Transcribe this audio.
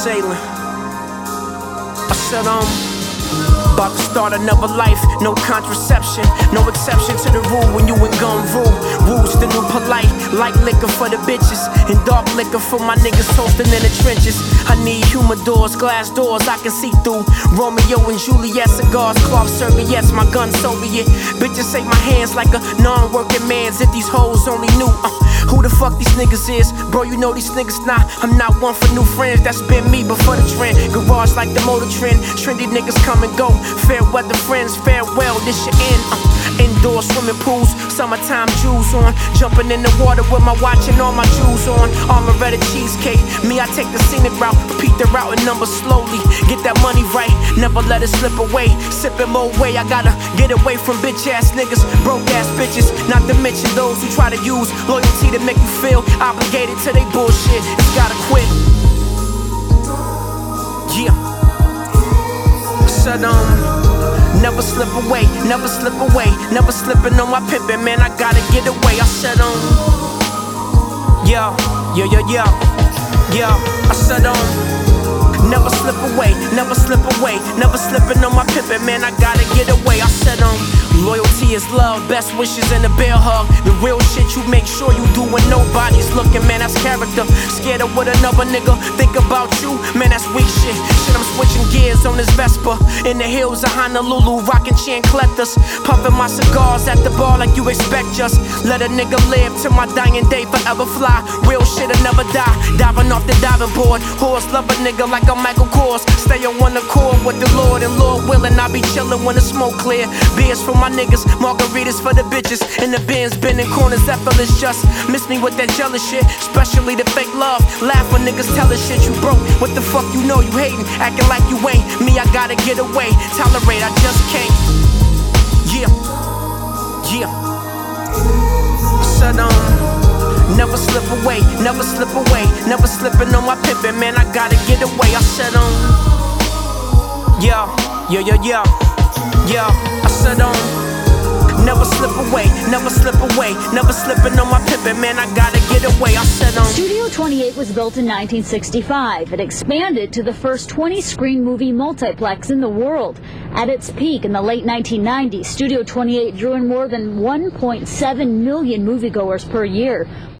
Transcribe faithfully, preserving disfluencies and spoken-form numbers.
sailing. I said, um, about to start another life, no contraception, no exception to the rule when you ain't gon' rule. Rules the new polite, like liquor for the bitches, and dark liquor for my niggas toasting in the trenches. I need humidors, glass doors I can see through. Romeo and Juliet cigars, cloth serviettes, my gun Soviet. Bitches say my hands like a non-working man's. If these hoes only knew uh, who the fuck these niggas is, bro, you know these niggas nah. I'm not one for new friends, that's been me before the trend. Garage like the motor trend, trendy niggas come and go. Fair weather friends, farewell, this your end. uh, Indoor swimming pools, summertime jewels on. Jumping in the water with my watch and all my jewels on. Armoretta cheesecake, me I take the scenic route. Repeat the route and number slowly, get that money right, never let it slip away. Sipping more way, I gotta get away from bitch ass niggas, broke ass bitches. Not to mention those who try to use loyalty to make you feel obligated to they bullshit. It's gotta quit. Yeah. I said um never slip away, never slip away, never slipping on my pimpin', man, I gotta get away. I said um yeah, yeah, yeah, yeah, yeah. I said um never slip away, never slip away, never slipping on my pimpin', man, I gotta get away. I said um loyalty is love, best wishes and a bear hug. The real shit you make sure you do when nobody's looking, man, that's character. Scared of what another nigga think about you, man, that's weak shit. Shit, I'm switching gears on this Vespa in the hills of Honolulu, rocking chancletas, puffing my cigars at the bar like you expect. Just let a nigga live till my dying day, forever fly. Real shit'll never die, diving off the diving board. Horse love a nigga like I'm Michael Kors. Stay on one accord with the Lord, and Lord willing I be chillin' when the smoke clear. Beers for my niggas, margaritas for the bitches, and the bins bending corners, effortless. Just miss me with that jealous shit, especially the fake love. Laugh when niggas tell us shit you broke. What the fuck you know you hating, acting like you ain't. Me, I gotta get away, tolerate, I just can't. Yeah, yeah. I said um never slip away, never slip away, never slipping on my pimpin', man, I gotta get away. I said um yeah, yeah, yeah, yeah, yeah. I said um never slip away, never slip away, never slipping on my pimpin', man, I gotta get away. I said um Studio twenty-eight was built in nineteen sixty-five. It expanded to the first twenty-screen movie multiplex in the world. At its peak in the late nineteen nineties, Studio twenty-eight drew in more than one point seven million moviegoers per year.